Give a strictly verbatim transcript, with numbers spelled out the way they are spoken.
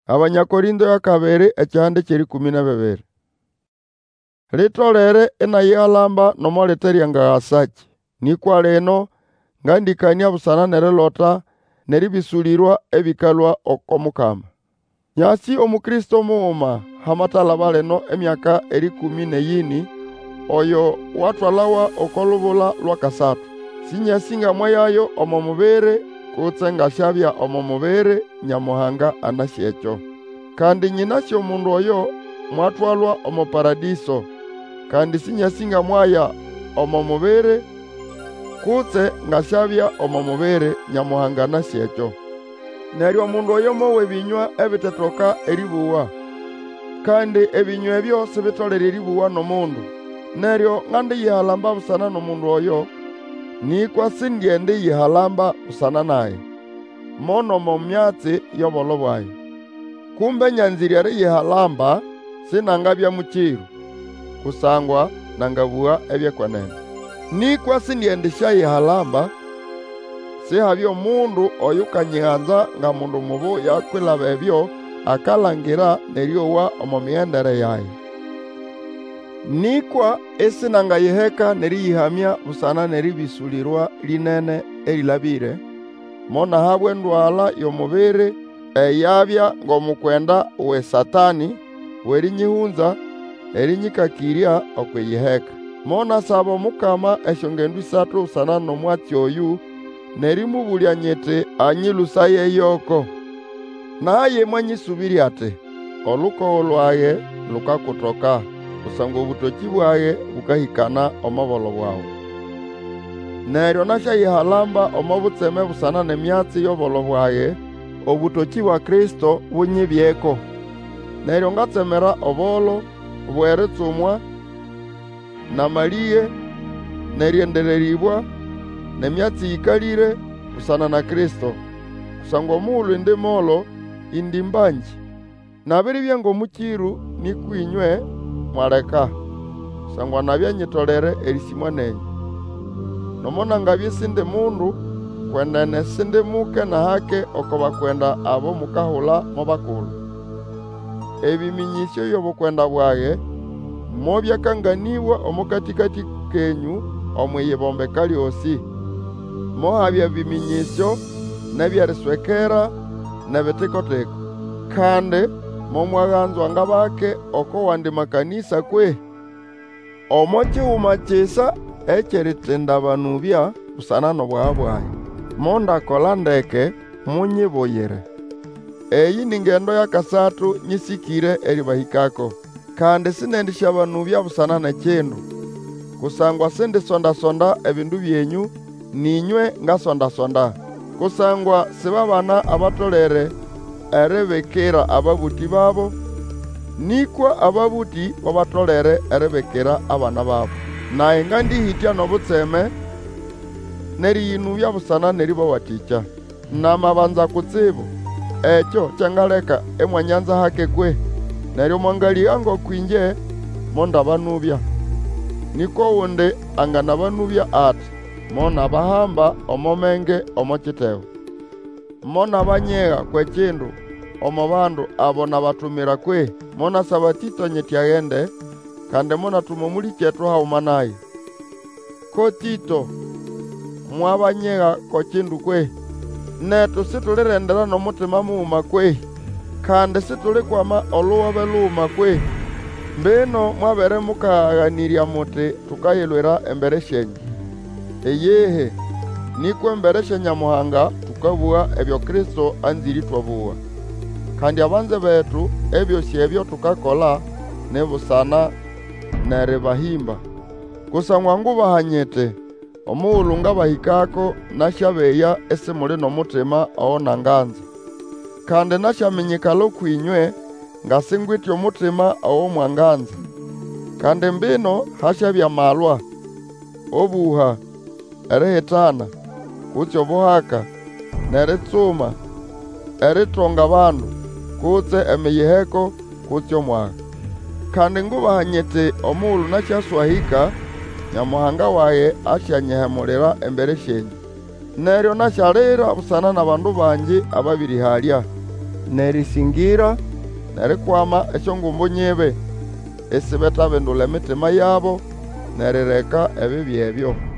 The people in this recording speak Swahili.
Abanyakorindo ya kabiri ekyande kiri kumi na bibiri. Litolere enayalamba nomoleteria ngagasaki. Nikwa leno ngandikania busana nerilota neribisulirwa ebikalwa okomukama. Nyasi omukristo muuma hamatalaba leno emyaka eri kumi neyini oyo watwalawa okolubula lwakasatu. Sinyasinga mwayayo omo mubere kutse ngashabya omo mubere Nyamuhanga anasyekyo. Kandi nyinasyo omundu oyo mwatwalwa omo paradiso. Kandi sinyasinga mwaya omo mubere kutse ngashabya omo mubere Nyamuhanga anasyekyo. Neryo omundu oyo mowe binywa ebitetoka eribuwa. Kandi ebinywa ebyo sibitolere eribuwa nomundu. Neryo ngandi yihalamba busana nomundu oyo, nikwa sindiende yihalamba busana naye. Mono mo myatsi yobolo bwayo. Kumbe nyanziri ari yihalamba sinangabya mukiru. Kusangwa nangabuwa ebyekwanene. Nikwa sindiendesha yihalamba sihabya omundu oyo kanyihanza nga mundu mubu yakwilaba ebyo akalangira neryowa omo mihendere yaye. Nikwa esinangayiheka neriyihamya busana neribisulirwa linene erilabire, mona habwe ndwala yomubiri eyabya ngomukwenda we Satani werinyihunza erinyikakirya okwiyiheka. Mona saba omukama esyongendu isatu busana nomwatsi oyu nerimubulya nyete anyilusaye yoko. Naye mwanyisubiri ati olukowo lwaye lukakutoka kusangwa obutoki bwaye bukahikana omobolo bwawe. Neryo nashayihalamba omo butseme busana nemyatsi yobolo bwaye obutoki bwa Kristo bunyibyeko. Neryo ngatsemera obolo bweritsumwa namaliye neryendereribwa nemyatsi yikalire busana na Kristo. Kusangwa omuulu indi molo indi mbanji. Nabiribya ngomukiru nikwinywe mwaleka. Kusangwa nabya nyitolere erisimwa nenyu. Nomona ngabye sindi mundu kwenene sindi muke na hake okobakwenda abo mukahula mobakulu. Ebiminyisyo yobukwenda bwaye mobyakanganiwa omukatikati kenyu omwiyibombeka lyosi. Mohabya biminyisyo nebyeriswekera nebitikotiko. Kandi momwaganzwa ngabake oko wandi makanisa kwe. Omo kiwuma kisa ekyeritinda banubya busana nobwaha bwaye. Mondakola ndeke munyibuyire. Eyi ningendo ya kasatu nyisikire eribahikako. Kandi sinendisha banubya busana nekindu. Kusangwa sindi sonda sonda ebindu byenyu ninywe nga sonda sonda. Kusangwa sibabana abatolere erebekera ababuti babo, nikwa ababuti babatolere erebekera abana babo. Naye ngandihitya nobutseme neriyinubya busana neribawatikya. Namabanza kutsibu ekyo kyangaleka emwanyanza hake kwe. Neryo mwangalia ngokwinje mondabanubya. Niko wundi anganabanubya ati mona bahamba omomenge omokitewo. Mona banyega kwekindu omo bandu abo nabatumira kwe. Mona sabatito nyityagende kandi mona tumomuli kyetu hauma naye. Ko Tito mwabanyega kokindu kwe. Netu situlirendera nomutima muuma kwe. Kandi situlikwama oluwobe luuma kwe. Mbino mwabere mukaganirya muti tukayilwira embere syenyu. Eyehe nikwe embere sya Nyamuhanga tukabuwa ebyo Kristo anziri twabuwa. Kandi abanze betu ebyo syebyo tukakola nebusana neribahimba. Kusangwa ngubahanyete omuulu ngabahikako nashabeya esimuli nomutima awo nganza. Kandi nashaminyikalo kwinywe ngasingwitya omutima awo mwanganza. Kandi mbino hashabya malwa, obuha, erihitana, kutsi obuhaka, neritsuma, eritonga bandu, kutse emiyiheko, kutsi omwaga. Kandi ngubahanyete omuulu nasyaswahika, Nyamuhanga waye asyanyehemulira embere syenyu. Neryo nasyalira busana na bandu banji ababirihalya. nerisingira nerikwama esyongumbu nyibi isibethabindula emitima yabo nerireka ebibi ebyo.